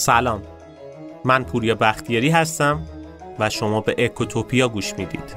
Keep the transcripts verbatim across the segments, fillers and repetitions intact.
سلام، من پوریا بختیاری هستم و شما به اکوتوپیا گوش میدید.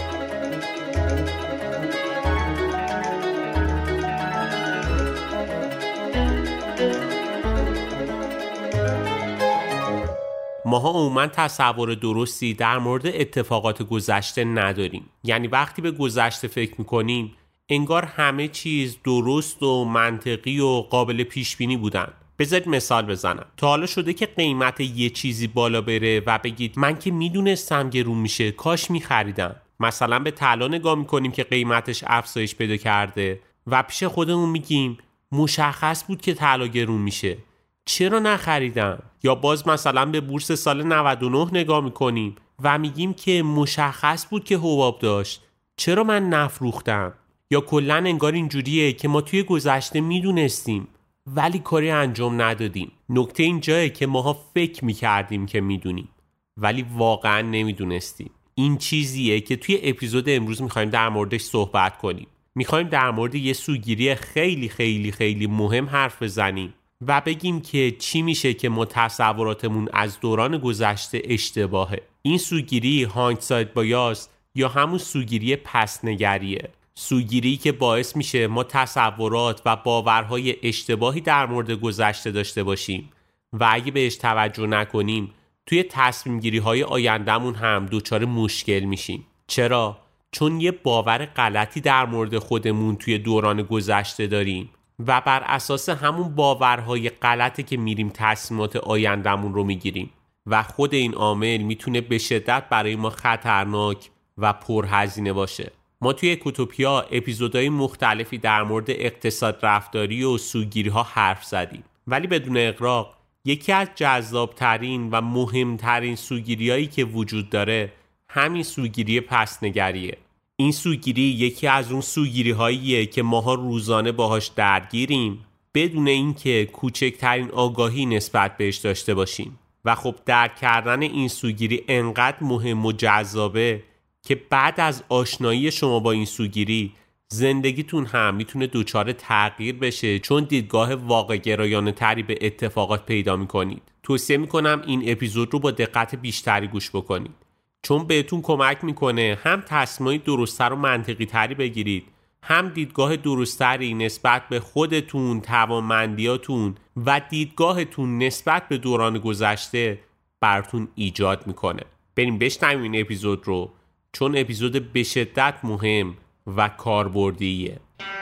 ماها عموما تصور درستی در مورد اتفاقات گذشته نداریم. یعنی وقتی به گذشته فکر میکنیم انگار همه چیز درست و منطقی و قابل پیش بینی بودن. بذارید مثال بزنم. تا حالا شده که قیمت یه چیزی بالا بره و بگید من که میدونستم گرون میشه، کاش میخریدم؟ مثلا به طلا نگاه میکنیم که قیمتش افزایش پیدا کرده و پیش خودمون میگیم مشخص بود که طلا گرون میشه، چرا نخریدم؟ یا باز مثلا به بورس سال نود و نه نگاه میکنیم و میگیم که مشخص بود که حباب داشت، چرا من نفروختم؟ یا کلا انگار اینجوریه که ما توی گذشته میدونستیم ولی کاری انجام ندادیم. نکته اینجایه که ماها فکر میکردیم که میدونیم ولی واقعا نمیدونستیم. این چیزیه که توی اپیزود امروز میخوایم در موردش صحبت کنیم. میخوایم در مورد یه سوگیری خیلی خیلی خیلی مهم حرف بزنیم و بگیم که چی میشه که ما تصوراتمون از دوران گذشته اشتباهه. این سوگیری هایندسایت بایاس یا همون سوگیری پس‌نگریه. سوگیری که باعث میشه ما تصورات و باورهای اشتباهی در مورد گذشته داشته باشیم و اگه بهش توجه نکنیم توی تصمیم گیری های آیندهمون هم دچار مشکل میشیم. چرا؟ چون یه باور غلطی در مورد خودمون توی دوران گذشته داریم و بر اساس همون باورهای غلطه که میریم تصمیمات آیندهمون رو میگیریم و خود این عامل میتونه به شدت برای ما خطرناک و پرهزینه باشه. ما توی اکوتوپیا اپیزودهای مختلفی در مورد اقتصاد رفتاری و سوگیری ها حرف زدیم، ولی بدون اغراق یکی از جذابترین و مهمترین سوگیری هایی که وجود داره همین سوگیری پس‌نگریه. این سوگیری یکی از اون سوگیری هاییه که ماها روزانه باهاش درگیریم بدون اینکه کوچکترین آگاهی نسبت بهش داشته باشیم و خب درک کردن این سوگیری انقدر مهم و جذابه که بعد از آشنایی شما با این سوگیری زندگیتون هم میتونه دچار تغییر بشه، چون دیدگاه واقع گرایانه تری به اتفاقات پیدا میکنید. توصیه میکنم این اپیزود رو با دقت بیشتری گوش بکنید، چون بهتون کمک میکنه هم تصمیمای درست‌تر و منطقی تری بگیرید، هم دیدگاه درست‌تری نسبت به خودتون، توانمندیاتون و دیدگاهتون نسبت به دوران گذشته براتون ایجاد میکنه. بریم بشنویم این اپیزود رو، چون اپیزود به شدت مهم و کاربردیه.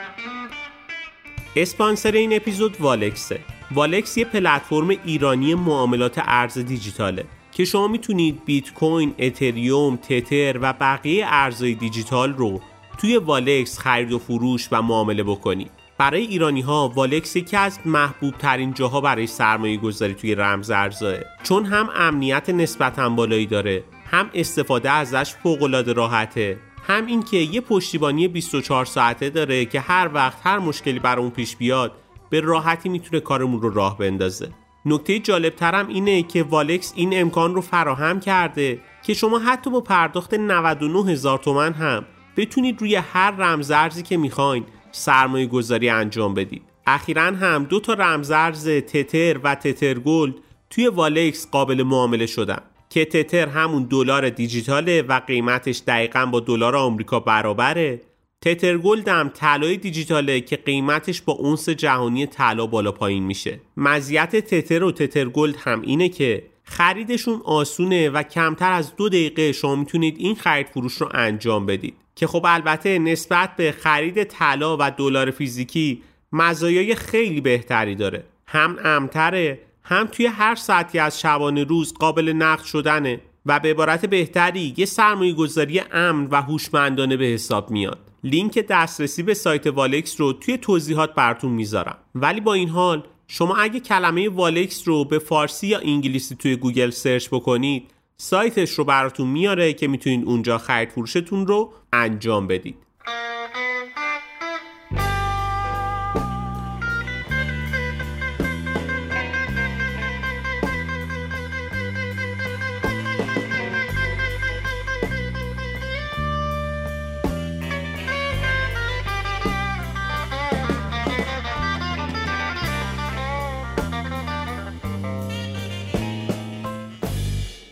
اسپانسر این اپیزود والکسه. والکس یه پلتفرم ایرانی معاملات ارز دیجیتاله که شما میتونید بیت کوین، اتریوم، تتر و بقیه ارزهای دیجیتال رو توی والکس خرید و فروش و معامله بکنید. برای ایرانی ها والکس یکی از محبوب ترین جاها برای سرمایه گذاری توی رمز ارزها، چون هم امنیت نسبتاً بالایی داره، هم استفاده ازش فوق‌العاده راحته، هم این که یه پشتیبانی بیست و چهار ساعته داره که هر وقت هر مشکلی برامون پیش بیاد به راحتی میتونه کارمون رو راه بندازه. نکته جالب‌ترم اینه که والکس این امکان رو فراهم کرده که شما حتی با پرداخت نود و نه هزار تومان هم بتونید روی هر رمزارزی که میخواین سرمایه گذاری انجام بدید. اخیراً هم دو تا رمزارز تتر و تتر گلد توی والکس قابل معامله شدن که تتر همون دلار دیجیتاله و قیمتش دقیقاً با دلار آمریکا برابره. تتر گلد هم طلای دیجیتاله که قیمتش با اونس جهانی طلا بالا پایین میشه. مزیت تتر و تتر گلد هم اینه که خریدشون آسونه و کمتر از دو دقیقه شما میتونید این خرید فروش رو انجام بدید که خب البته نسبت به خرید طلا و دلار فیزیکی مزایای خیلی بهتری داره. هم امن‌تره، هم توی هر ساعتی از شبانه روز قابل نقد شدنه و به عبارت بهتری یه سرمایه گذاری امن و هوشمندانه به حساب میاد. لینک دسترسی به سایت والکس رو توی توضیحات براتون میذارم. ولی با این حال شما اگه کلمه والکس رو به فارسی یا انگلیسی توی گوگل سرچ بکنید سایتش رو براتون میاره که میتونید اونجا خرید فروشتون رو انجام بدید.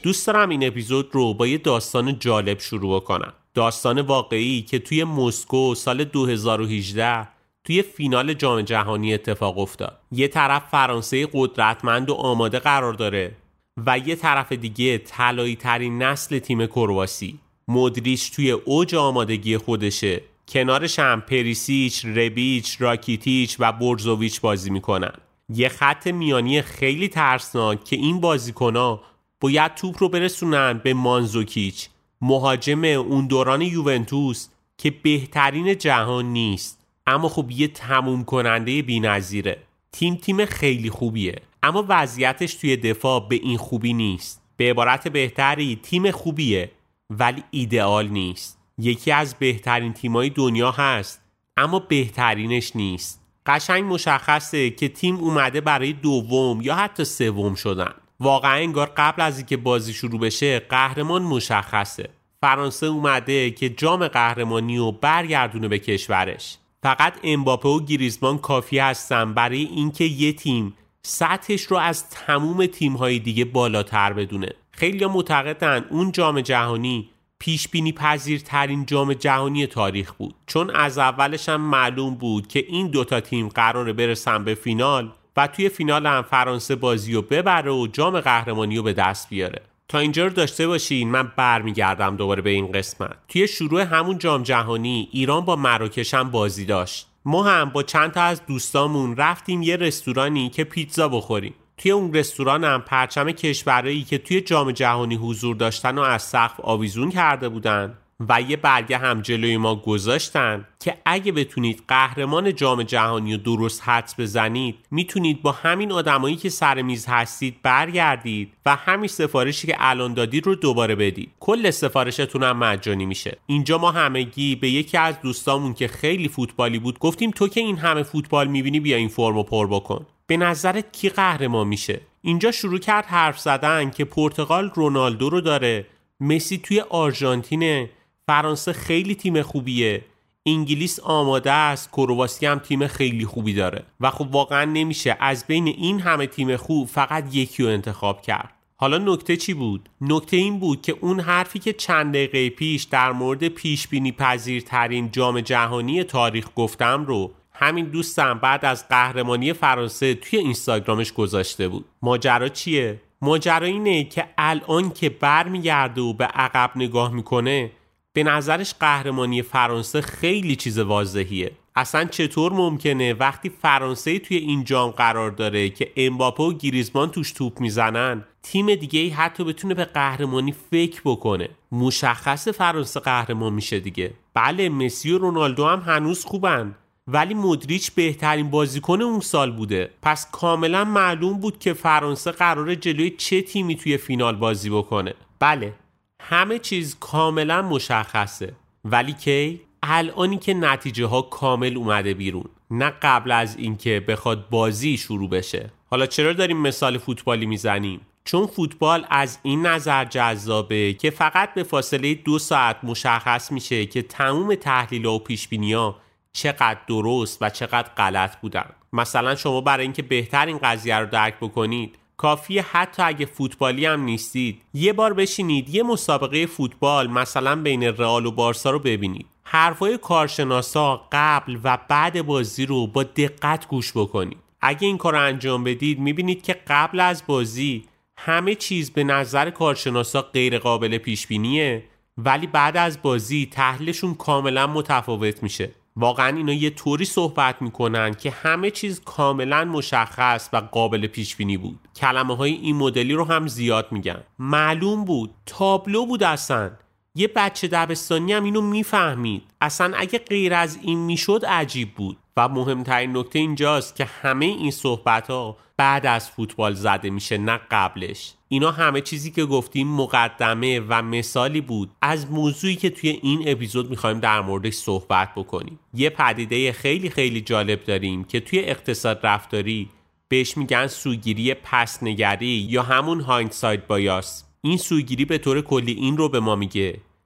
دوست دارم این اپیزود رو با یه داستان جالب شروع کنم. داستان واقعی که توی مسکو سال دو هزار و هجده توی فینال جام جهانی اتفاق افتاد. یه طرف فرانسه قدرتمند و آماده قرار داره و یه طرف دیگه طلایی ترین نسل تیم کرواسی. مودریچ توی اوج آمادگی خودشه، کنارش هم پریسیچ، ربیچ، راکیتیچ و برزوویچ بازی میکنن. یه خط میانی خیلی ترسناک که این بازیکن‌ها باید توپ رو برسونن به مانزوکیچ، مهاجم اون دوران یوونتوس که بهترین جهان نیست اما خب یه تموم کننده بی‌نظیره. تیم تیم خیلی خوبیه اما وضعیتش توی دفاع به این خوبی نیست. به عبارت بهتری تیم خوبیه ولی ایدئال نیست. یکی از بهترین تیمای دنیا هست اما بهترینش نیست. قشنگ مشخصه که تیم اومده برای دوم یا حتی سوم شدن. واقعا انگار قبل از اینکه بازی شروع بشه قهرمان مشخصه. فرانسه اومده که جام قهرمانی رو برگردونه به کشورش. فقط امباپه و گریزمان کافی هستن برای اینکه یه تیم سطحش رو از تموم تیم‌های دیگه بالاتر بدونه. خیلی‌ها معتقدن اون جام جهانی پیش بینی پذیرترین جام جهانی تاریخ بود، چون از اولش هم معلوم بود که این دوتا تیم قراره برسن به فینال و توی فینال هم فرانسه بازی رو ببره و جام قهرمانی رو به دست بیاره. تا اینجا رو داشته باشین، من برمیگردم دوباره به این قسمت. توی شروع همون جام جهانی ایران با مراکش هم بازی داشت. ما هم با چند تا از دوستامون رفتیم یه رستورانی که پیتزا بخوریم. توی اون رستوران هم پرچم کشورایی که توی جام جهانی حضور داشتن و از سقف آویزون کرده بودن و یه برگه هم جلوی ما گذاشتن که اگه بتونید قهرمان جام جهانی رو درست حدس بزنید میتونید با همین آدمایی که سر میز هستید برگردید و همین سفارشی که الان دادید رو دوباره بدید. کل سفارشتون هم مجانی میشه. اینجا ما همگی به یکی از دوستامون که خیلی فوتبالی بود گفتیم تو که این همه فوتبال میبینی بیا این فرمو پر بکن. به نظرت کی قهرمان میشه؟ اینجا شروع کرد حرف زدن که پرتغال رونالدو رو داره، مسی توی آرژانتینه، فرانسه خیلی تیم خوبیه، انگلیس آماده است، کرواسی هم تیم خیلی خوبی داره و خب واقعا نمیشه از بین این همه تیم خوب فقط یکی رو انتخاب کرد. حالا نکته چی بود؟ نکته این بود که اون حرفی که چند دقیقه پیش در مورد پیش بینی پذیرترین جام جهانی تاریخ گفتم رو همین دوستم بعد از قهرمانی فرانسه توی اینستاگرامش گذاشته بود. ماجرا چیه؟ ماجرا اینه که الان که برمیگرده و به عقب نگاه میکنه به نظرش قهرمانی فرانسه خیلی چیز واضحیه. اصلا چطور ممکنه وقتی فرانسه توی این جام قرار داره که امباپه و گریزمان توش توپ میزنن تیم دیگه ای حتی بتونه به قهرمانی فکر بکنه؟ مشخصه فرانسه قهرمان میشه دیگه. بله مسی و رونالدو هم هنوز خوبن ولی مودریچ بهترین بازیکن اون سال بوده، پس کاملا معلوم بود که فرانسه قراره جلوی چه تیمی توی فینال بازی بکنه. بله همه چیز کاملا مشخصه، ولی کی؟ الانی که نتیجه ها کامل اومده بیرون، نه قبل از اینکه بخواد بازی شروع بشه. حالا چرا داریم مثال فوتبالی میزنیم؟ چون فوتبال از این نظر جذابه که فقط به فاصله دو ساعت مشخص میشه که تمام تحلیل و پیشبینی‌ها چقدر درست و چقدر غلط بودن. مثلا شما برای اینکه بهتر این قضیه رو درک بکنید کافیه حتی اگه فوتبالی هم نیستید یه بار بشینید یه مسابقه فوتبال مثلا بین رئال و بارسا رو ببینید. حرفای کارشناسا قبل و بعد بازی رو با دقت گوش بکنید. اگه این کار رو انجام بدید میبینید که قبل از بازی همه چیز به نظر کارشناسا غیر قابل پیش بینیه ولی بعد از بازی تحلیلشون کاملا متفاوت میشه. واقعا اینا یه طوری صحبت میکنن که همه چیز کاملا مشخص و قابل پیش بینی بود. کلمه های این مدلی رو هم زیاد میگن. معلوم بود، تابلو بود، اصلا یه بچه دبستانی هم اینو میفهمید. اصلا اگه غیر از این میشد عجیب بود. و مهمترین نکته اینجاست که همه این صحبت ها بعد از فوتبال زده میشه نه قبلش. اینا همه چیزی که گفتیم مقدمه و مثالی بود از موضوعی که توی این اپیزود میخوایم در موردش صحبت بکنیم. یه پدیده خیلی خیلی جالب داریم که توی اقتصاد رفتاری بهش میگن سوگیری پس‌نگری یا همون هایندسایت بایاس. این سوگیری به طور کلی این رو به ما میگه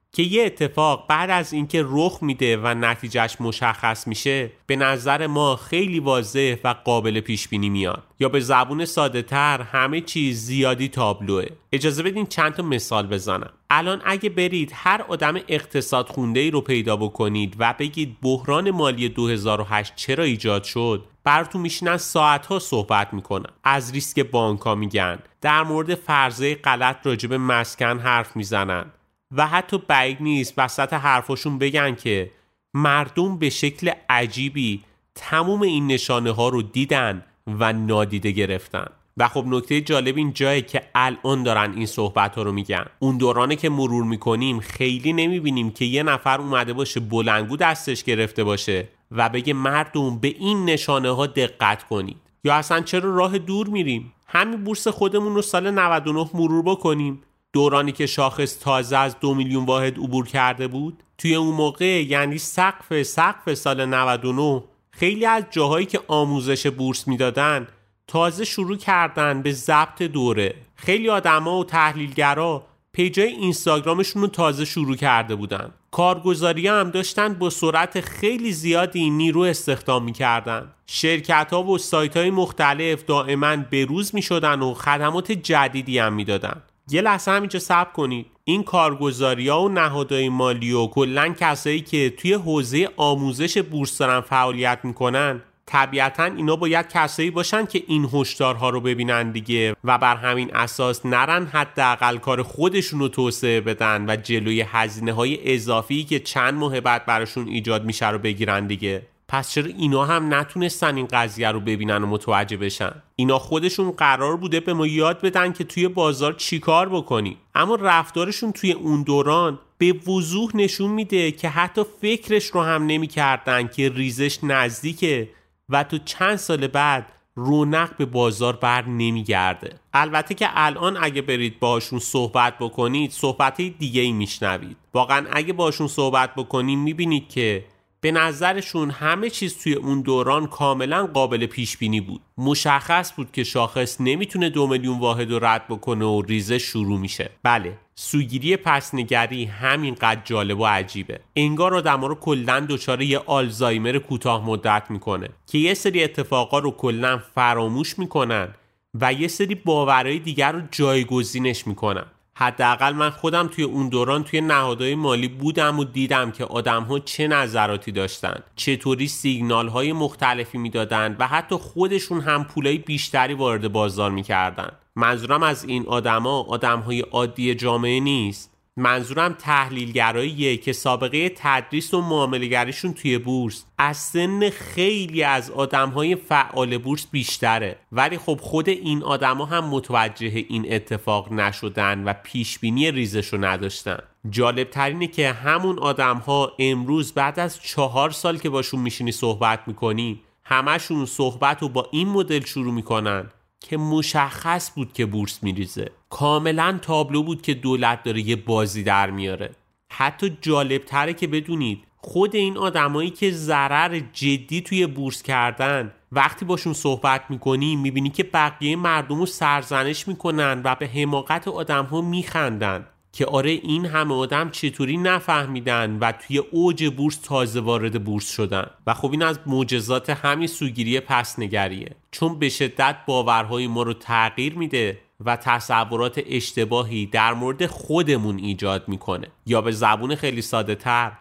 که یه اتفاق بعد از اینکه رخ میده و نتیجهش مشخص میشه به نظر ما خیلی واضح و قابل پیش بینی میاد، یا به زبون ساده تر همه چیز زیادی تابلوه. اجازه بدین چند تا مثال بزنم. الان اگه برید هر آدم اقتصاد خونده‌ای رو پیدا بکنید و بگید بحران مالی دو هزار و هشت چرا ایجاد شد، براتون میشینن ساعتها صحبت میکنن. از ریسک بانک‌ها میگن، در مورد فرضیه غلط راجع به مسکن حرف میزنن و حتی بعید نیست وسط حرفاشون بگن که مردم به شکل عجیبی تموم این نشانه ها رو دیدن و نادیده گرفتن. و خب نکته جالب این جایه که الان دارن این صحبت ها رو میگن. اون دورانه که مرور میکنیم خیلی نمیبینیم که یه نفر اومده باشه بلنگو دستش گرفته باشه و بگه مردم به این نشانه ها دقت کنید. یا اصلا چرا راه دور میریم؟ همین بورس خودمون رو سال نود و نه مرور بکنیم، دورانی که شاخص تازه از دو میلیون واحد عبور کرده بود. توی اون موقع یعنی سقف سقف سال نود و نه خیلی از جاهایی که آموزش بورس میدادن تازه شروع کردن به ضبط دوره. خیلی آدما و تحلیلگرا پیجای اینستاگرامشون رو تازه شروع کرده بودن. کارگزاری‌ها هم داشتن با سرعت خیلی زیادی نیرو استخدام می‌کردن. شرکت‌ها و سایت‌های مختلف دائما بروز می‌شدن و خدمات جدیدی هم می‌دادن. یه لحظه همینجا صبر کنید. این کارگزاری‌ها و نهادهای مالی و کلاً کسایی که توی حوزه آموزش بورس دارن فعالیت میکنن، طبیعتاً اینا باید کسایی باشن که این هشدارها رو ببینن دیگه و بر همین اساس نرن حداقل کار خودشون رو توسعه بدن و جلوی هزینه‌های اضافی که چند ماه بعد براشون ایجاد میشه رو بگیرن دیگه. پس چرا اینا هم نتونستن این قضیه رو ببینن و متوجه بشن؟ اینا خودشون قرار بوده به ما یاد بدن که توی بازار چی کار بکنیم، اما رفتارشون توی اون دوران به وضوح نشون میده که حتی فکرش رو هم نمی کردن که ریزش نزدیکه و تو چند سال بعد رونق به بازار بر نمیگرده. البته که الان اگه برید باشون صحبت بکنید صحبتی دیگه ای میشنوید. واقعا اگه باشون صحبت بکنید میبینید که به نظرشون همه چیز توی اون دوران کاملا قابل پیش بینی بود. مشخص بود که شاخص نمیتونه دو میلیون واحد رو رد بکنه و ریزش شروع میشه. بله، سوگیری پسنگری همینقدر جالب و عجیبه. انگار آدما رو کلا دچار یه آلزایمر کوتاه مدت میکنه که یه سری اتفاقا رو کلا فراموش میکنن و یه سری باورهای دیگر رو جایگزینش میکنن. حداقل من خودم توی اون دوران توی نهادهای مالی بودم و دیدم که آدم‌ها چه نظراتی داشتن، چطوری سیگنال‌های مختلفی میدادن و حتی خودشون هم پولای بیشتری وارد بازار میکردن. منظورم از این آدما آدم‌های عادی جامعه نیست. منظورم تحلیلگراییه که سابقه تدریس و معامله‌گریشون توی بورس از سن خیلی از آدم‌های فعال بورس بیشتره، ولی خب خود این آدم‌ها هم متوجه این اتفاق نشدن و پیشبینی ریزش رو نداشتن. جالب ترینه که همون آدم‌ها امروز بعد از چهار سال که باشون میشینی صحبت میکنی، همشون صحبت رو با این مدل شروع میکنن که مشخص بود که بورس میریزه، کاملا تابلو بود که دولت داره یه بازی در میاره. حتی جالب تره که بدونید خود این آدمایی که ضرر جدی توی بورس کردن وقتی باشون صحبت میکنی میبینی که بقیه مردم رو سرزنش میکنن و به حماقت آدم ها میخندن که آره این همه آدم چطوری نفهمیدن و توی اوج بورس تازه وارد بورس شدن. و خب این از معجزات همین سوگیری پسنگریه، چون به شدت باورهای ما رو تغییر میده و تصورات اشتباهی در مورد خودمون ایجاد میکنه، یا به زبون خیلی ساده تر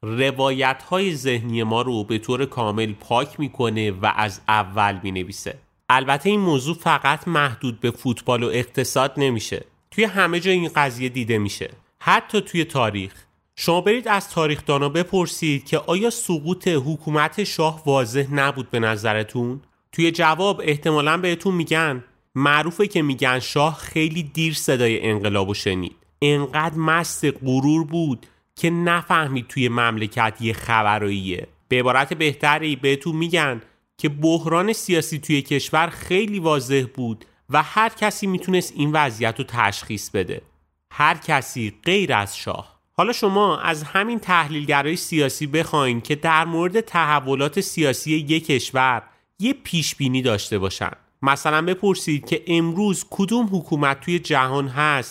روایت‌های ذهنی ما رو به طور کامل پاک میکنه و از اول مینویسه. البته این موضوع فقط محدود به فوتبال و اقتصاد نمیشه، توی همه جا این قضیه دیده میشه، حتی توی تاریخ. شما برید از تاریخ‌دانا بپرسید که آیا سقوط حکومت شاه واضح نبود به نظرتون؟ توی جواب احتمالاً بهتون میگن معروفه که میگن شاه خیلی دیر صدای انقلابو شنید، انقدر مست غرور بود که نفهمید توی مملکت یه خبراییه. به عبارت بهتری بهتون میگن که بحران سیاسی توی کشور خیلی واضح بود و هر کسی میتونست این وضعیت رو تشخیص بده، هر کسی غیر از شاه. حالا شما از همین تحلیلگرای سیاسی بخواین که در مورد تحولات سیاسی یک کشور یه پیش بینی داشته باشن. مثلا بپرسید که امروز کدوم حکومت توی جهان هست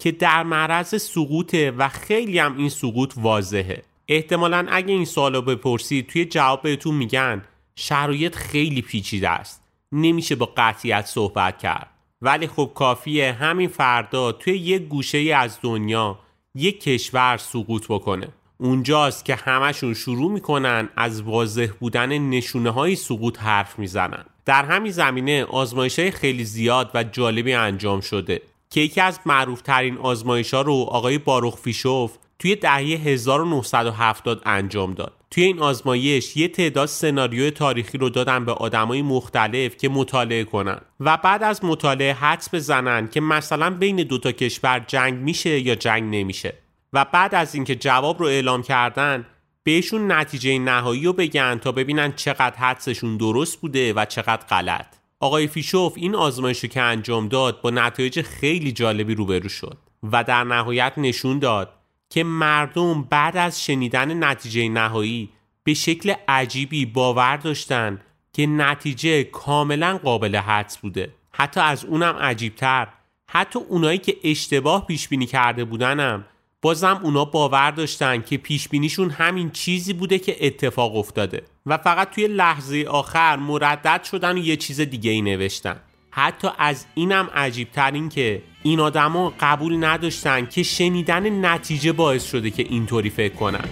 که در معرض سقوطه و خیلی هم این سقوط واضحه. احتمالاً اگه این سوالو بپرسید توی جواب بهتون میگن شرایط خیلی پیچیده است، نمیشه با قطعیت صحبت کرد. ولی خب کافیه همین فردا توی یک گوشه از دنیا یک کشور سقوط بکنه. اونجاست که همشون شروع میکنن از واضح بودن نشونه های سقوط حرف میزنن. در همین زمینه آزمایش‌های خیلی زیاد و جالبی انجام شده که یکی از معروفترین آزمایش‌ها رو آقای باروخ فیشوف توی دهه هزار و نهصد و هفتاد انجام داد. توی این آزمایش یه تعداد سناریوی تاریخی رو دادن به آدمای مختلف که مطالعه کنن و بعد از مطالعه حدس بزنن که مثلا بین دوتا کشور جنگ میشه یا جنگ نمیشه و بعد از اینکه جواب رو اعلام کردن بهشون نتیجه نهایی رو بگن تا ببینن چقدر حدسشون درست بوده و چقدر غلط. آقای فیشوف این آزمایشو که انجام داد با نتایج خیلی جالبی روبرو شد و در نهایت نشون داد که مردم بعد از شنیدن نتیجه نهایی به شکل عجیبی باور داشتن که نتیجه کاملا قابل حدس بوده. حتی از اونم عجیبتر، حتی اونایی که اشتباه پیش بینی کرده بودنم بازم اونا باور داشتن که پیش بینیشون همین چیزی بوده که اتفاق افتاده و فقط توی لحظه آخر مردد شدن و یه چیز دیگه ای نوشتن. حتی از اینم عجیبتر این که این آدما قبول نداشتن که شنیدن نتیجه باعث شده که اینطوری فکر کنن.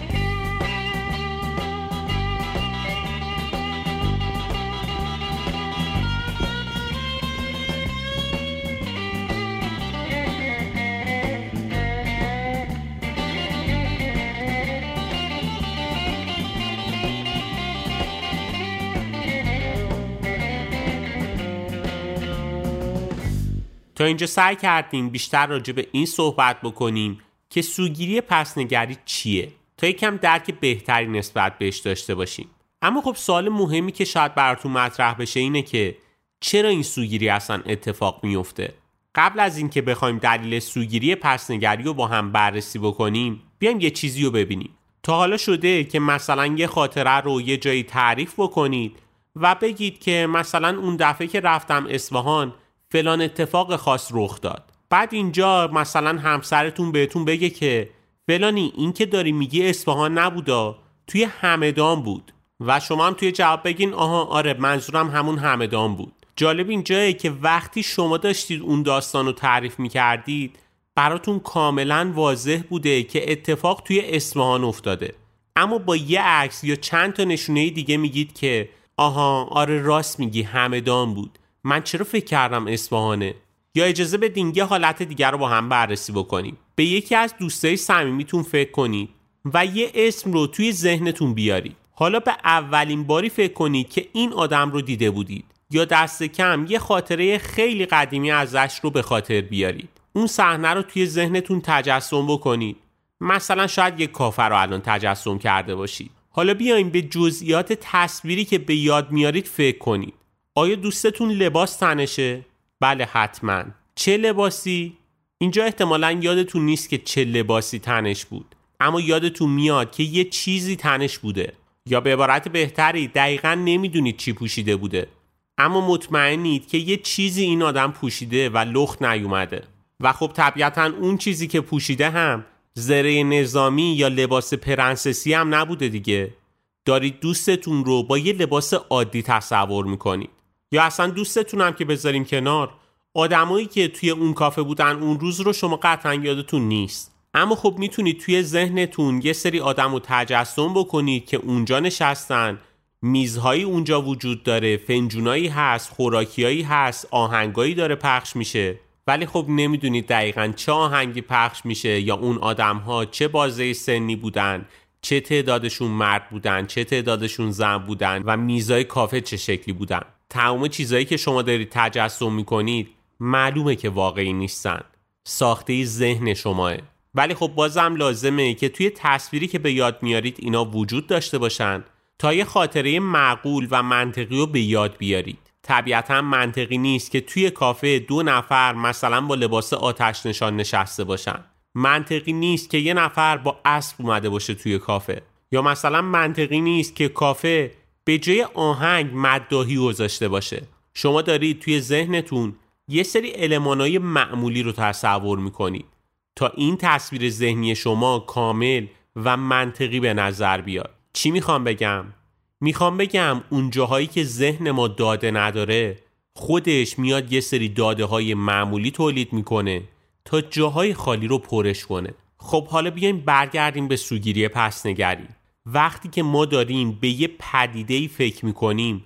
تا اینجا سعی کردیم بیشتر راجع به این صحبت بکنیم که سوگیری پس‌نگری چیه تا یکم درک بهتری نسبت بهش داشته باشیم. اما خب سوال مهمی که شاید براتون مطرح بشه اینه که چرا این سوگیری اصلا اتفاق میفته؟ قبل از اینکه بخوایم دلیل سوگیری پس‌نگری رو با هم بررسی بکنیم، بیایم یه چیزی رو ببینیم. تا حالا شده که مثلا یه خاطره رو یه جایی تعریف بکنید و بگید که مثلا اون دفعه که رفتم اصفهان فلان اتفاق خاص رخ داد. بعد اینجا مثلا همسرتون بهتون بگه که فلانی این که داری میگی اصفهان نبودا، توی همدان بود و شما هم توی جواب بگین آها آره منظورم همون همدان بود. جالب اینجایه که وقتی شما داشتید اون داستان رو تعریف میکردید براتون کاملا واضح بوده که اتفاق توی اصفهان افتاده، اما با یه عکس یا چند تا نشونه دیگه میگید که آها آره راست میگی همدان بود، من چرا فکر کردم اصفهانه. یا اجازه بدین یه حالت دیگر رو با هم بررسی بکنیم. به یکی از دوستای صمیمیتون فکر کنید و یه اسم رو توی ذهنتون بیارید. حالا به اولین باری فکر کنید که این آدم رو دیده بودید یا دست کم یه خاطره خیلی قدیمی ازش رو به خاطر بیارید. اون صحنه رو توی ذهنتون تجسم بکنید. مثلا شاید یه کافه رو الان تجسم کرده باشید. حالا بیایم به جزئیات تصویری که به یاد میارید فکر کنید. آیا دوستتون لباس تنشه؟ بله حتما. چه لباسی؟ اینجا احتمالاً یادتون نیست که چه لباسی تنش بود، اما یادتون میاد که یه چیزی تنش بوده، یا به عبارت بهتری دقیقاً نمیدونید چی پوشیده بوده، اما مطمئنید که یه چیزی این آدم پوشیده و لخت نیومده. و خب طبیعتاً اون چیزی که پوشیده هم زره نظامی یا لباس پرنسسی هم نبوده دیگه. دارید دوستتون رو با یه لباس عادی تصور میکنید. یا اصلا دوستتون هم که بذاریم کنار، آدمایی که توی اون کافه بودن اون روز رو شما قطعا یادتون نیست، اما خب میتونید توی ذهنتون یه سری آدم رو تجسم بکنید که اونجا نشستن، میزهایی اونجا وجود داره، فنجونایی هست، خوراکیایی هست، آهنگایی داره پخش میشه، ولی خب نمیدونید دقیقاً چه آهنگی پخش میشه یا اون آدمها چه بازه سنی بودن، چه تعدادشون مرد بودن، چه تعدادشون زن بودن و میزای کافه چه شکلی بودن. تمام چیزایی که شما دارید تجسم میکنید معلومه که واقعی نیستن، ساخته ذهن شماه. ولی خب بازم لازمه که توی تصویری که به یاد میارید اینا وجود داشته باشن تا یه خاطره معقول و منطقی رو به یاد بیارید. طبیعتا منطقی نیست که توی کافه دو نفر مثلا با لباس آتش نشان نشسته باشن. منطقی نیست که یه نفر با اسب اومده باشه توی کافه. یا مثلا منطقی نیست که کافه به جای آهنگ مداحی گذاشته باشه. شما دارید توی ذهنتون یه سری المانای معمولی رو تصور میکنید تا این تصویر ذهنی شما کامل و منطقی به نظر بیاد. چی میخوام بگم؟ میخوام بگم اون جاهایی که ذهن ما داده نداره خودش میاد یه سری داده های معمولی تولید میکنه تا جاهای خالی رو پرش کنه. خب حالا بیایم برگردیم به سوگیری پس‌نگری. وقتی که ما داریم به یه پدیده‌ای فکر میکنیم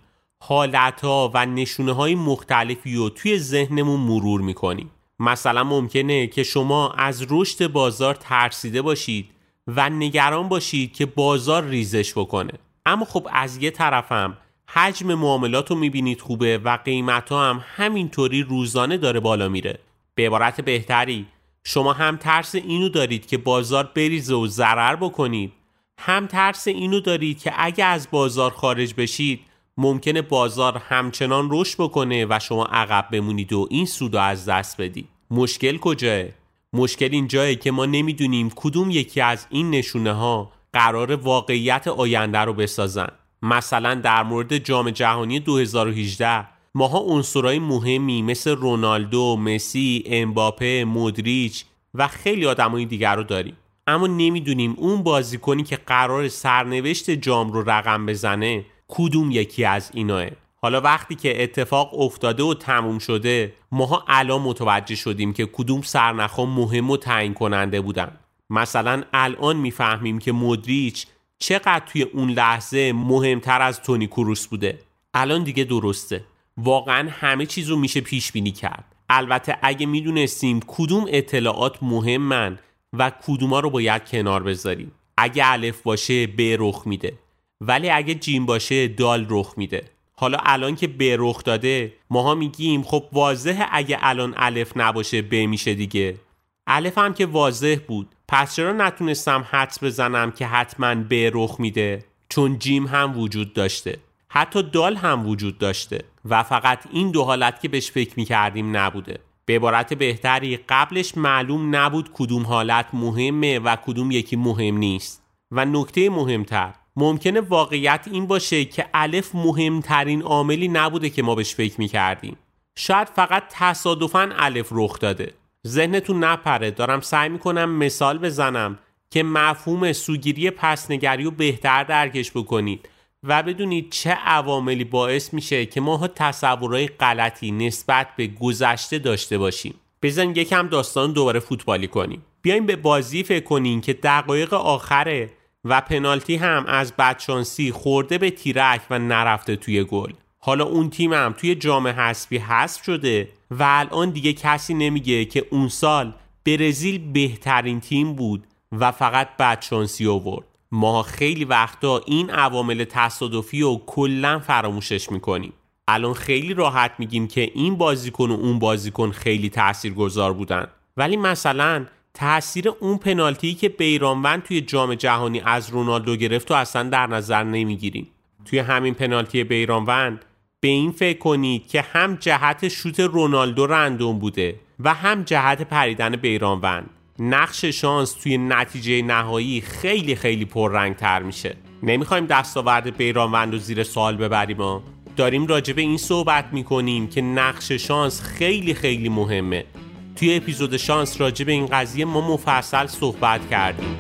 حالتها و نشونه‌های مختلفی رو توی ذهنمون مرور میکنیم. مثلا ممکنه که شما از رشد بازار ترسیده باشید و نگران باشید که بازار ریزش بکنه، اما خب از یه طرفم حجم معاملات رو میبینید خوبه و قیمت ها هم همینطوری روزانه داره بالا میره. به عبارت بهتری شما هم ترس اینو دارید که بازار بریزه و ضرر بکنید، هم ترس اینو دارید که اگه از بازار خارج بشید ممکنه بازار همچنان رشد بکنه و شما عقب بمونید و این سودو از دست بدید. مشکل کجاه؟ مشکل اینجایه که ما نمیدونیم کدوم یکی از این نشونه ها قرار واقعیت آینده رو بسازن. مثلا در مورد جام جهانی دو هزار و هجده ماها عنصرهای مهمی مثل رونالدو، مسی، امباپه، مودریچ و خیلی آدمای دیگر رو داریم، اما نمیدونیم اون بازیکنی که قرار سرنوشت جام رو رقم بزنه کدوم یکی از ایناه. حالا وقتی که اتفاق افتاده و تموم شده ماها الان متوجه شدیم که کدوم سرنخها مهم و تعیین کننده بودن. مثلا الان میفهمیم که مودریچ چقدر توی اون لحظه مهمتر از تونی کروس بوده. الان دیگه درسته، واقعا همه چیز رو میشه پیش بینی کرد. البته اگه میدونستیم کدوم اطلاعات مهمن و کدوما رو باید کنار بذاریم. اگه الف باشه ب رخ میده، ولی اگه جیم باشه دال رخ میده. حالا الان که ب رخ داده ماها میگیم خب واضحه اگه الان الف نباشه ب میشه دیگه. الف هم که واضح بود، پس چرا نتونستم حدس بزنم که حتما ب رخ میده؟ چون جیم هم وجود داشته، حتی دال هم وجود داشته و فقط این دو حالت که بهش فکر میکردیم نبوده. به عبارت بهتری قبلش معلوم نبود کدوم حالت مهمه و کدوم یکی مهم نیست. و نکته مهمتر، ممکنه واقعیت این باشه که الف مهمترین عاملی نبوده که ما بهش فکر میکردیم. شاید فقط تصادفاً الف رخ داده. ذهنتون نپره، دارم سعی میکنم مثال بزنم که مفهوم سوگیری پس‌نگری رو بهتر درکش بکنید و بدونید چه عواملی باعث میشه که ما تصورهای غلطی نسبت به گذشته داشته باشیم. بزنید یکم داستان دوباره فوتبالی کنیم. بیایم به بازی فکر کنیم که دقایق آخره و پنالتی هم از بدشانسی خورده به تیرک و نرفته توی گل. حالا اون تیم هم توی جام حذفی حذف شده و الان دیگه کسی نمیگه که اون سال برزیل بهترین تیم بود و فقط بدشانسی آورد. ما خیلی وقتا این عوامل تصادفی رو کلاً فراموشش میکنیم. الان خیلی راحت میگیم که این بازیکن و اون بازیکن خیلی تاثیرگذار بودن، ولی مثلا تأثیر اون پنالتی که بیرانوند توی جام جهانی از رونالدو گرفت و اصلا در نظر نمیگیریم. توی همین پنالتی بیرانوند به این فکر کنید که هم جهت شوت رونالدو رندوم بوده و هم جهت پریدن بیرانوند. نقش شانس توی نتیجه نهایی خیلی خیلی پررنگ تر میشه. نمیخوایم دستاورد بیرانوند رو زیر سوال ببریم، ما داریم راجع به این صحبت میکنیم که نقش شانس خیلی خیلی مهمه. توی اپیزود شانس راجع به این قضیه ما مفصل صحبت کردیم.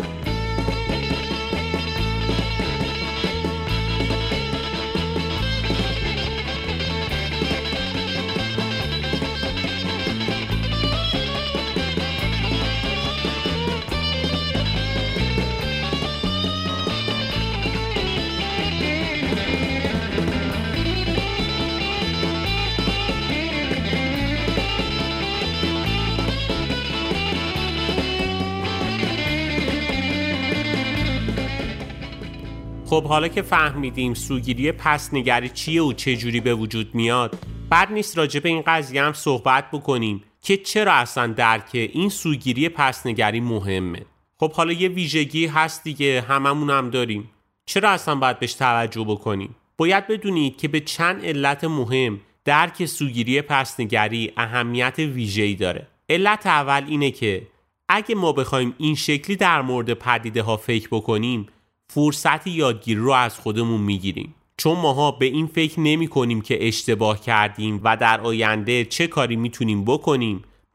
خب حالا که فهمیدیم سوگیری پس‌نگری چیه و چه جوری به وجود میاد، بد نیست راجع به این قضیه هم صحبت بکنیم که چرا اصلا درک این سوگیری پس‌نگری مهمه. خب حالا یه ویژگی هست دیگه، هممون هم داریم. چرا اصلا باید بهش توجه بکنیم؟ باید بدونید که به چند علت مهم درک سوگیری پس‌نگری اهمیت ویژه‌ای داره. علت اول اینه که اگه ما بخوایم این شکلی در مورد پدیده ها فکر بکنیم، فرصت یادگیری رو از خودمون میگیریم، چون ماها به این فکر نمی کنیم که اشتباه کردیم و در آینده چه کاری میتونیم بکنیم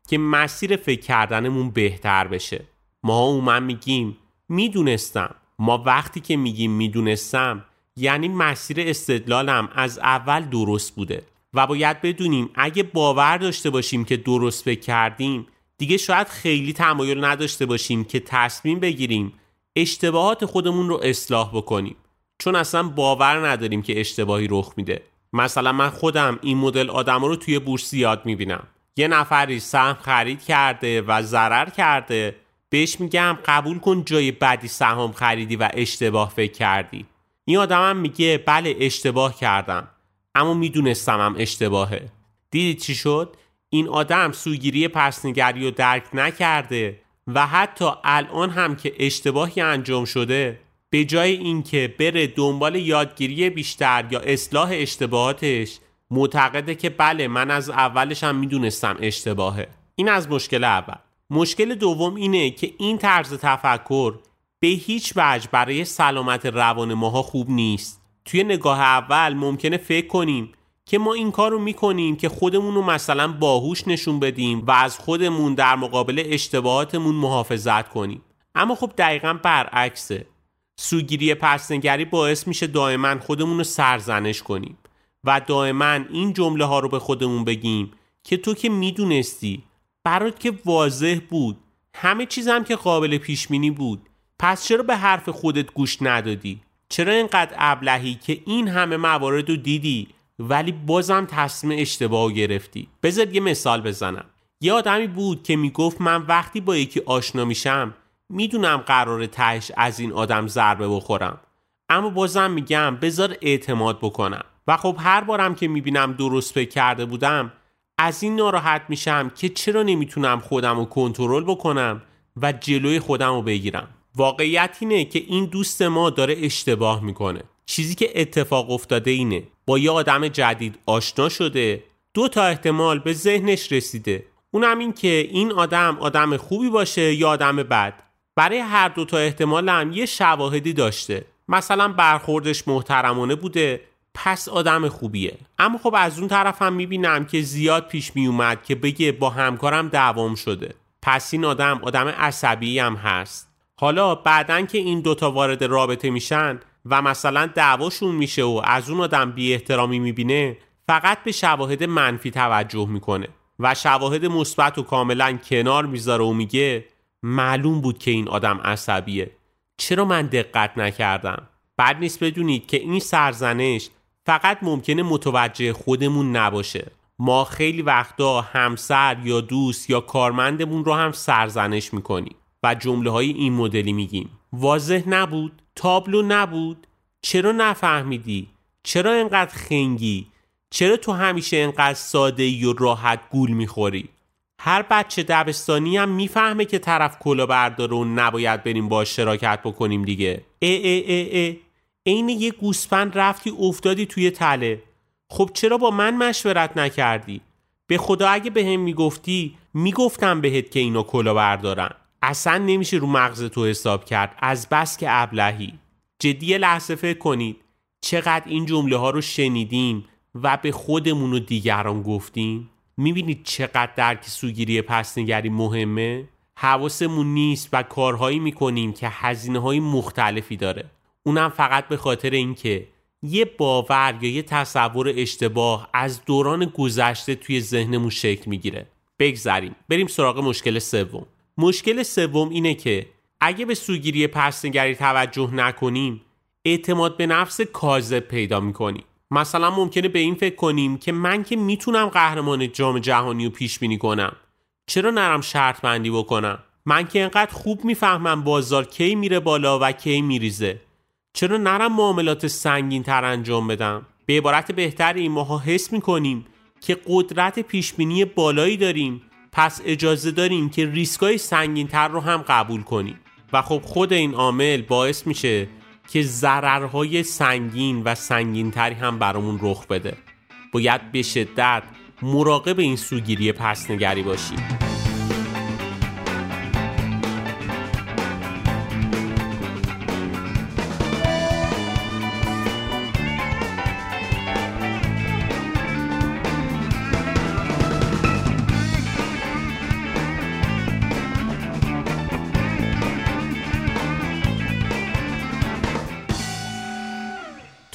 که مسیر فکر کردنمون بهتر بشه. ما عموما میگیم میدونستم. ما وقتی که میگیم میدونستم یعنی مسیر استدلالم از اول درست بوده و باید بدونیم اگه باور داشته باشیم که درست فکر کردیم دیگه شاید خیلی تمایل نداشته باشیم که تصمیم بگیریم اشتباهات خودمون رو اصلاح بکنیم، چون اصلا باور نداریم که اشتباهی رخ میده. مثلا من خودم این مدل آدما رو توی بورس زیاد میبینم. یه نفری سهم خرید کرده و ضرر کرده، بهش میگم قبول کن جای بعدی سهام خریدی و اشتباه فکر کردی. این آدمم میگه بله اشتباه کردم اما میدونستم هم اشتباهه. دیدید چی شد؟ این آدم سوگیری پسنگری رو درک نکرده و حتی الان هم که اشتباهی انجام شده به جای اینکه بره دنبال یادگیری بیشتر یا اصلاح اشتباهاتش معتقده که بله من از اولش هم میدونستم اشتباهه. این از مشکل اول. مشکل دوم اینه که این طرز تفکر به هیچ وجه برای سلامت روان ماها خوب نیست. توی نگاه اول ممکنه فکر کنیم که ما این کار رو میکنیم که خودمون رو مثلا باهوش نشون بدیم و از خودمون در مقابل اشتباهاتمون محافظت کنیم، اما خب دقیقاً برعکسه. سوگیری پسنگری باعث میشه دائما خودمون رو سرزنش کنیم و دائما این جمله ها رو به خودمون بگیم که تو که میدونستی، برات که واضح بود، همه چیزم که قابل پیش بینی بود، پس چرا به حرف خودت گوش ندادی؟ چرا اینقدر ابلهی که این همه موارد رو دیدی ولی بازم تصمیم اشتباه گرفتی؟ بذار یه مثال بزنم. یه آدمی بود که میگفت من وقتی با یکی آشنا میشم میدونم قراره تهش از این آدم ضربه بخورم، اما بازم میگم بذار اعتماد بکنم. و خب هر بارم که میبینم درست فکر کرده بودم از این ناراحت میشم که چرا نمیتونم خودم رو کنترل بکنم و جلوی خودم رو بگیرم. واقعیت اینه که این دوست ما داره اشتباه میکنه. چیزی که اتفاق افتاده اینه با یه آدم جدید آشنا شده، دو تا احتمال به ذهنش رسیده، اونم این که این آدم آدم خوبی باشه یا آدم بد. برای هر دو تا احتمال هم یه شواهدی داشته، مثلا برخوردش محترمانه بوده پس آدم خوبیه. اما خب از اون طرف هم میبینم که زیاد پیش میومد که بگه با همکارم دعوام شده، پس این آدم آدم عصبی هم هست. حالا بعدن که این دوتا وارد رابطه میشن و مثلا دعواشون میشه و از اون آدم بی احترامی میبینه، فقط به شواهد منفی توجه میکنه و شواهد مثبت و کاملا کنار میذاره و میگه معلوم بود که این آدم عصبیه، چرا من دقت نکردم؟ بد نیست بدونید که این سرزنش فقط ممکنه متوجه خودمون نباشه. ما خیلی وقتا همسر یا دوست یا کارمندمون رو هم سرزنش میکنیم و جمله های این مدلی میگیم واضح نبود، تابلو نبود، چرا نفهمیدی، چرا اینقدر خنگی، چرا تو همیشه اینقدر ساده‌ای و راحت گول میخوری. هر بچه دبستانی هم میفهمه که طرف کلاهبرداره و نباید بریم باهاش شراکت بکنیم دیگه. اه اه اه اه عین یه گوسفند رفتی افتادی توی تله. خب چرا با من مشورت نکردی؟ به خدا اگه به هم میگفتی میگفتم بهت که اینا کلاهبردارن. اصلا نمیشه رو مغز تو حساب کرد از بس که ابلهی. جدی لحظه فکر کنید چقدر این جمله ها رو شنیدیم و به خودمون و دیگران گفتیم. میبینید چقدر درک سوگیری پسنگری مهمه؟ حواسمون نیست و کارهایی میکنیم که هزینه های مختلفی داره، اونم فقط به خاطر اینکه یه باور یا یه تصور اشتباه از دوران گذشته توی ذهنمون شکل میگیره. بگذریم بریم سراغ مشکل سوم. مشکل سوم اینه که اگه به سوگیری پسنگری توجه نکنیم اعتماد به نفس کاذب پیدا میکنیم. مثلا ممکنه به این فکر کنیم که من که میتونم قهرمان جام جهانی رو پیش بینی کنم، چرا نرم شرط بندی بکنم؟ من که اینقدر خوب میفهمم بازار کی میره بالا و کی میریزه، چرا نرم معاملات سنگین تر انجام بدم؟ به عبارت بهتری ماها حس میکنیم که قدرت پیش بینی بالایی داریم، پس اجازه داریم که ریسکای سنگین تر رو هم قبول کنیم و خب خود این عامل باعث میشه که ضررهای سنگین و سنگین‌تری هم برامون رخ بده. باید به شدت مراقب این سوگیری پسنگری باشیم.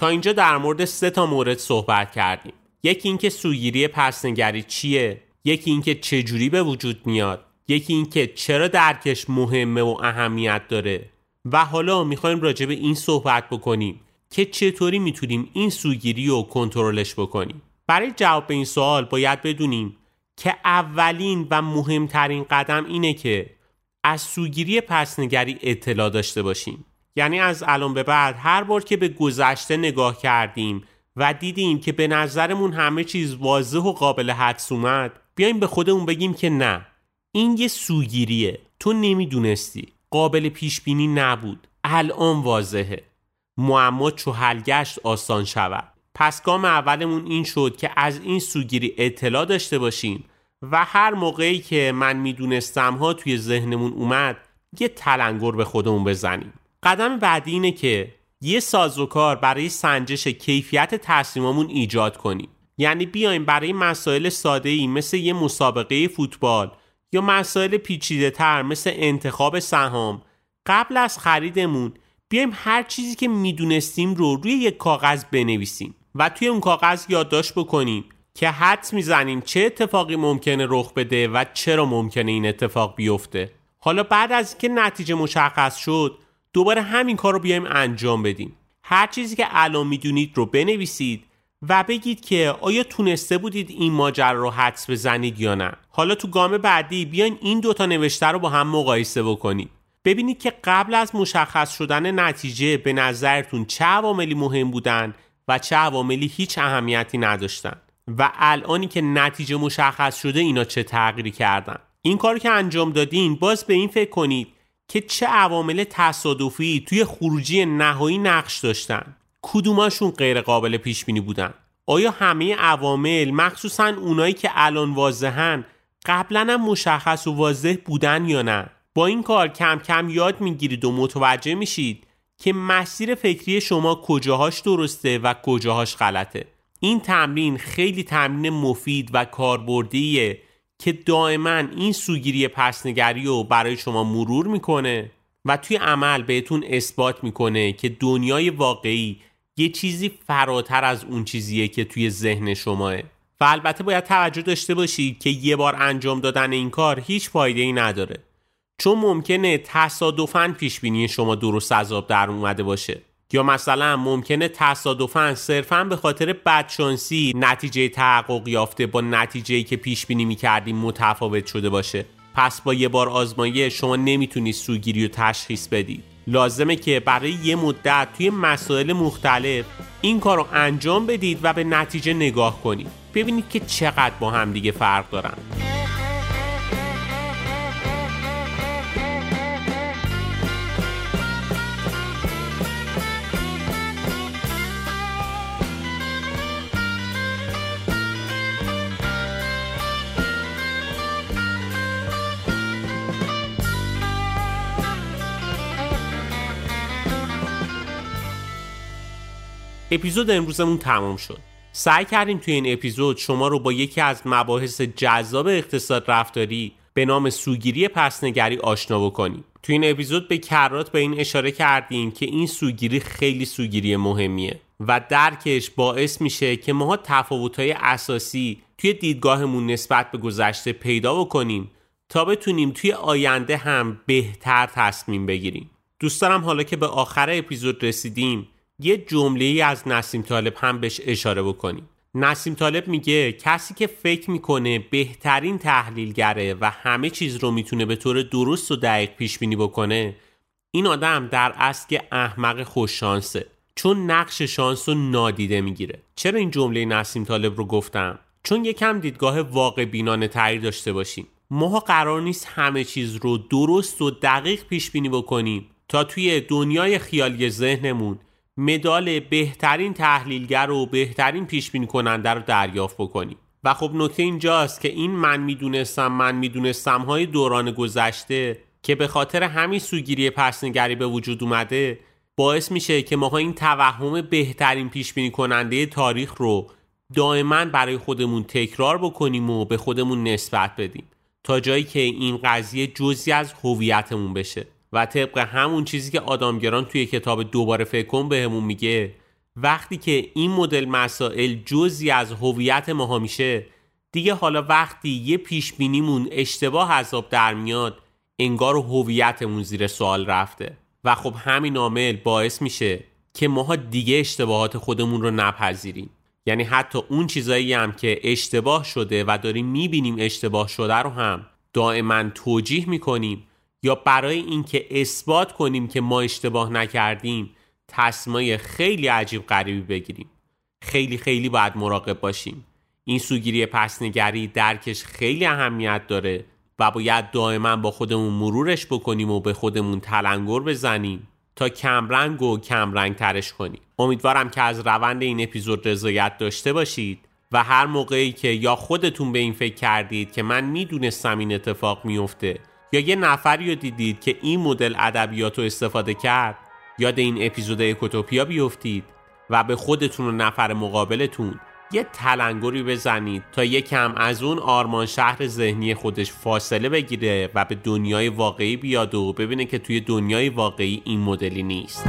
تا اینجا در مورد سه تا مورد صحبت کردیم. یکی اینکه سوگیری پس‌نگری چیه، یکی اینکه چجوری به وجود میاد، یکی اینکه چرا درکش مهمه و اهمیت داره و حالا میخوایم راجع به این صحبت بکنیم که چطوری میتونیم این سوگیری رو کنترلش بکنیم. برای جواب به این سوال باید بدونیم که اولین و مهمترین قدم اینه که از سوگیری پس‌نگری اطلاع داشته باشیم. یعنی از الان به بعد هر بار که به گذشته نگاه کردیم و دیدیم که به نظرمون همه چیز واضح و قابل حدس اومد، بیایم به خودمون بگیم که نه، این یه سوگیریه، تو نمیدونستی، قابل پیش بینی نبود، الان واضحه، معما چو حل گشت آسان شود. پس گام اولمون این شد که از این سوگیری اطلاع داشته باشیم و هر موقعی که من میدونستم ها توی ذهنمون اومد یه تلنگر به خودمون بزنیم. قدم بعدی اینه که یه سازوکار برای سنجش کیفیت تصمیممون ایجاد کنیم. یعنی بیایم برای مسائل ساده‌ای مثل یه مسابقه فوتبال یا مسائل پیچیده‌تر مثل انتخاب سهام قبل از خریدمون بیایم هر چیزی که میدونستیم رو روی یک کاغذ بنویسیم و توی اون کاغذ یادداشت بکنیم که حدس میزنیم چه اتفاقی ممکنه رخ بده و چرا ممکنه این اتفاق بیفته. حالا بعد از اینکه نتیجه مشخص شد دوباره همین کار رو بیایم انجام بدیم. هر چیزی که الان میدونید رو بنویسید و بگید که آیا تونسته بودید این ماجرا رو حدس بزنید یا نه. حالا تو گام بعدی بیاین این دوتا نوشته رو با هم مقایسه بکنید. ببینید که قبل از مشخص شدن نتیجه به نظرتون چه عواملی مهم بودن و چه عواملی هیچ اهمیتی نداشتن و الانی که نتیجه مشخص شده اینا چه تغییری کردن. این کاری که انجام دادین باز به این فکر کنید که چه عوامل تصادفی توی خروجی نهایی نقش داشتن، کدوماشون غیر قابل پیش بینی بودن. آیا همه عوامل مخصوصا اونایی که الان واضحن قبلا هم مشخص و واضح بودن یا نه؟ با این کار کم کم یاد میگیرید و متوجه میشید که مسیر فکری شما کجاهاش درسته و کجاهاش غلطه. این تمرین خیلی تمرین مفید و کاربردیه که دائما این سوگیری پس‌نگری رو برای شما مرور میکنه و توی عمل بهتون اثبات میکنه که دنیای واقعی یه چیزی فراتر از اون چیزیه که توی ذهن شماه. و البته باید توجه داشته باشید که یه بار انجام دادن این کار هیچ فایده‌ای نداره، چون ممکنه تصادفاً پیشبینی شما درست از آب در اومده باشه یا مثلا ممکنه تصادفاً صرفاً به خاطر بدشانسی نتیجه تحقق یافته با نتیجه‌ای که پیش بینی می‌کردیم متفاوت شده باشه. پس با یه بار آزمایش شما نمیتونید سوگیری رو تشخیص بدید. لازمه که برای یه مدت توی مسائل مختلف این کار رو انجام بدید و به نتیجه نگاه کنید، ببینید که چقدر با هم دیگه فرق دارن. اپیزود امروزمون تمام شد. سعی کردیم توی این اپیزود شما رو با یکی از مباحث جذاب اقتصاد رفتاری به نام سوگیری پس‌نگری آشنا بکنیم. توی این اپیزود به کرات به این اشاره کردیم که این سوگیری خیلی سوگیری مهمیه و درکش باعث میشه که ماها تفاوت‌های اساسی توی دیدگاهمون نسبت به گذشته پیدا بکنیم تا بتونیم توی آینده هم بهتر تصمیم بگیریم. دوست دارم حالا که به آخر اپیزود رسیدیم یه جمله‌ای از نسیم طالب هم بهش اشاره بکنیم. نسیم طالب میگه کسی که فکر میکنه بهترین تحلیلگره و همه چیز رو میتونه به طور درست و دقیق پیش بینی بکنه، این آدم در اصل احمق خوششانسه، چون نقش شانس رو نادیده میگیره. چرا این جمله نسیم طالب رو گفتم؟ چون یکم دیدگاه واقع بینانه تری داشته باشیم. ما قرار نیست همه چیز رو درست و دقیق پیش بینی بکنیم تا توی دنیای خیالی ذهنمون مدال بهترین تحلیلگر و بهترین پیش بینی کننده رو دریافت بکنیم. و خب نکته اینجاست که این من میدونستم من میدونستم های دوران گذشته که به خاطر همین سوگیری پس‌نگری به وجود اومده باعث میشه که ما این توهم بهترین پیش بینی کننده تاریخ رو دائما برای خودمون تکرار بکنیم و به خودمون نسبت بدیم تا جایی که این قضیه جزئی از هویتمون بشه. و طبق همون چیزی که آدامگران توی کتاب دوباره فکر کن بهمون میگه، وقتی که این مدل مسائل جزئی از هویت ما میشه، دیگه حالا وقتی یه پیش بینیمون اشتباه از آب در میاد، انگار هویتمون زیر سوال رفته و خب همین عامل باعث میشه که ماها دیگه اشتباهات خودمون رو نپذیریم. یعنی حتی اون چیزایی هم که اشتباه شده و داریم میبینیم اشتباه شده رو هم دائما توجیه میکنیم، یا برای اینکه اثبات کنیم که ما اشتباه نکردیم تصمیمای خیلی عجیب غریبی بگیریم. خیلی خیلی باید مراقب باشیم. این سوگیری پسنگری درکش خیلی اهمیت داره و باید دائما با خودمون مرورش بکنیم و به خودمون تلنگر بزنیم تا کمرنگ و کمرنگ ترش کنیم. امیدوارم که از روند این اپیزود رضایت داشته باشید و هر موقعی که یا خودتون به این فکر کردید که من میدونستم این اتفاق میفته، یا یه نفری رو دیدید که این مدل ادبیات رو استفاده کرد، یاد این اپیزود اکوتوپیا بیفتید و به خودتون و نفر مقابلتون یه تلنگری بزنید تا یکم از اون آرمان شهر ذهنی خودش فاصله بگیره و به دنیای واقعی بیاد و ببینه که توی دنیای واقعی این مدلی نیست.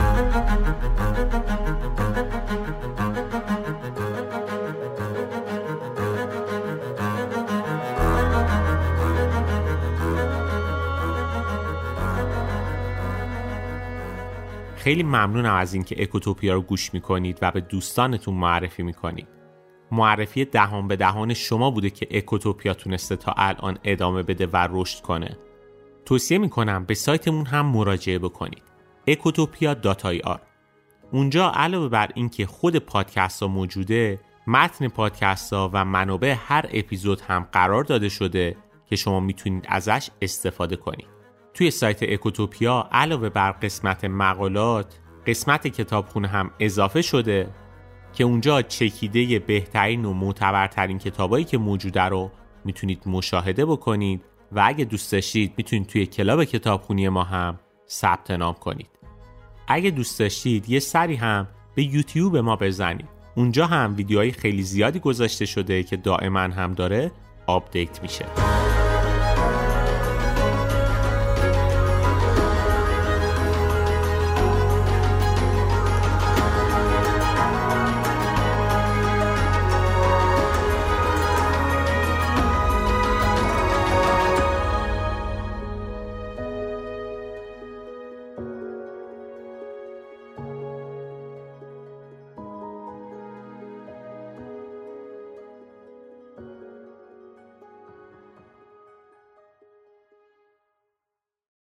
خیلی ممنونم از اینکه اکوتوپیا رو گوش میکنید و به دوستانتون معرفی میکنید. معرفی دهان به دهان شما بوده که اکوتوپیا تونسته تا الان ادامه بده و رشد کنه. توصیه میکنم به سایتمون هم مراجعه بکنید، اکوتوپیا دات آی آر. اونجا علاوه بر اینکه خود پادکست ها موجوده، متن پادکست ها و منابع هر اپیزود هم قرار داده شده که شما میتونید ازش استفاده کنید. توی سایت اکوتوپیا علاوه بر قسمت مقالات، قسمت کتابخونه هم اضافه شده که اونجا چکیده بهترین و معتبرترین کتابایی که موجوده رو میتونید مشاهده بکنید و اگه دوست داشتید میتونید توی کلاب کتابخونی ما هم ثبت نام کنید. اگه دوست داشتید یه سری هم به یوتیوب ما بزنید. اونجا هم ویدیوهای خیلی زیادی گذاشته شده که دائما هم داره آپدیت میشه.